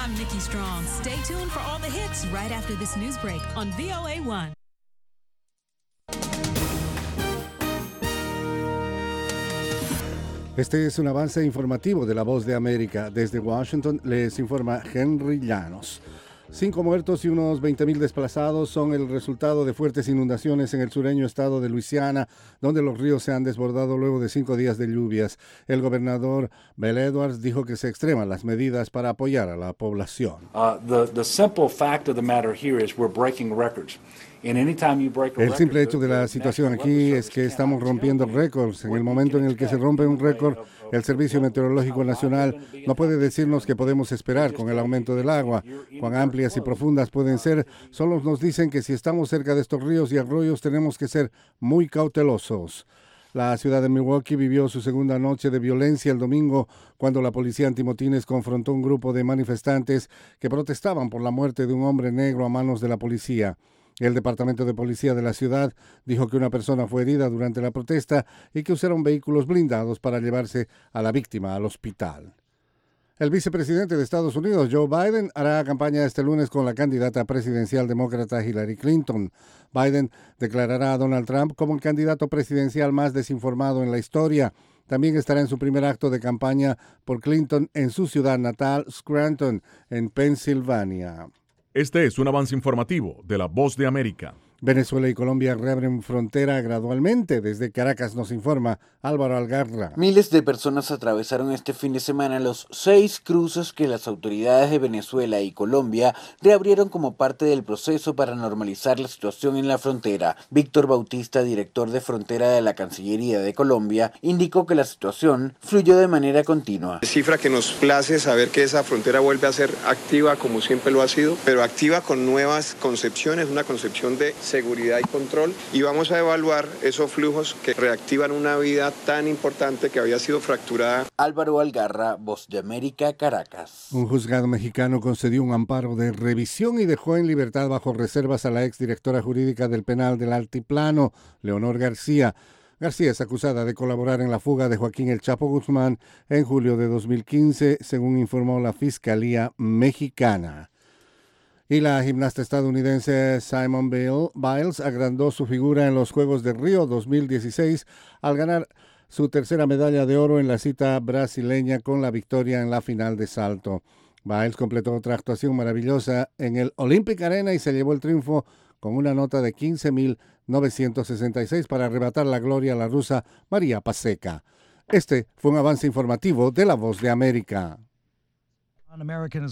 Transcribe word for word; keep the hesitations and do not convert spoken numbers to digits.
I'm Nikki Strong. Stay tuned for all the hits right after this news break on V O A one. Este es un avance informativo de La Voz de América. Desde Washington les informa Henry Llanos. Cinco muertos y unos veinte mil desplazados son el resultado de fuertes inundaciones en el sureño estado de Luisiana, donde los ríos se han desbordado luego de cinco días de lluvias. El gobernador Bill Edwards dijo que se extreman las medidas para apoyar a la población. Uh, the, the simple fact of the matter here is we're breaking records. El simple hecho de la situación aquí es que estamos rompiendo récords. En el momento en el que se rompe un récord, el Servicio Meteorológico Nacional no puede decirnos qué podemos esperar con el aumento del agua. Cuán amplias y profundas pueden ser, solo nos dicen que si estamos cerca de estos ríos y arroyos tenemos que ser muy cautelosos. La ciudad de Milwaukee vivió su segunda noche de violencia el domingo cuando la policía antimotines confrontó un grupo de manifestantes que protestaban por la muerte de un hombre negro a manos de la policía. El Departamento de Policía de la ciudad dijo que una persona fue herida durante la protesta y que usaron vehículos blindados para llevarse a la víctima al hospital. El vicepresidente de Estados Unidos, Joe Biden, hará campaña este lunes con la candidata presidencial demócrata Hillary Clinton. Biden declarará a Donald Trump como el candidato presidencial más desinformado en la historia. También estará en su primer acto de campaña por Clinton en su ciudad natal, Scranton, en Pensilvania. Este es un avance informativo de La Voz de América. Venezuela y Colombia reabren frontera gradualmente. Desde Caracas nos informa Álvaro Algarra. Miles de personas atravesaron este fin de semana los seis cruces que las autoridades de Venezuela y Colombia reabrieron como parte del proceso para normalizar la situación en la frontera. Víctor Bautista, director de frontera de la Cancillería de Colombia, indicó que la situación fluyó de manera continua. Cifra que nos place saber que esa frontera vuelve a ser activa como siempre lo ha sido, pero activa con nuevas concepciones, una concepción de seguridad y control, y vamos a evaluar esos flujos que reactivan una vida tan importante que había sido fracturada. Álvaro Algarra, Voz de América, Caracas. Un juzgado mexicano concedió un amparo de revisión y dejó en libertad bajo reservas a la exdirectora jurídica del penal del Altiplano, Leonor García. García es acusada de colaborar en la fuga de Joaquín El Chapo Guzmán en julio de dos mil quince, según informó la Fiscalía Mexicana. Y la gimnasta estadounidense Simone Biles agrandó su figura en los Juegos de Río dos mil dieciséis al ganar su tercera medalla de oro en la cita brasileña con la victoria en la final de salto. Biles completó otra actuación maravillosa en el Olympic Arena y se llevó el triunfo con una nota de quince mil novecientos sesenta y seis para arrebatar la gloria a la rusa María Paseka. Este fue un avance informativo de La Voz de América.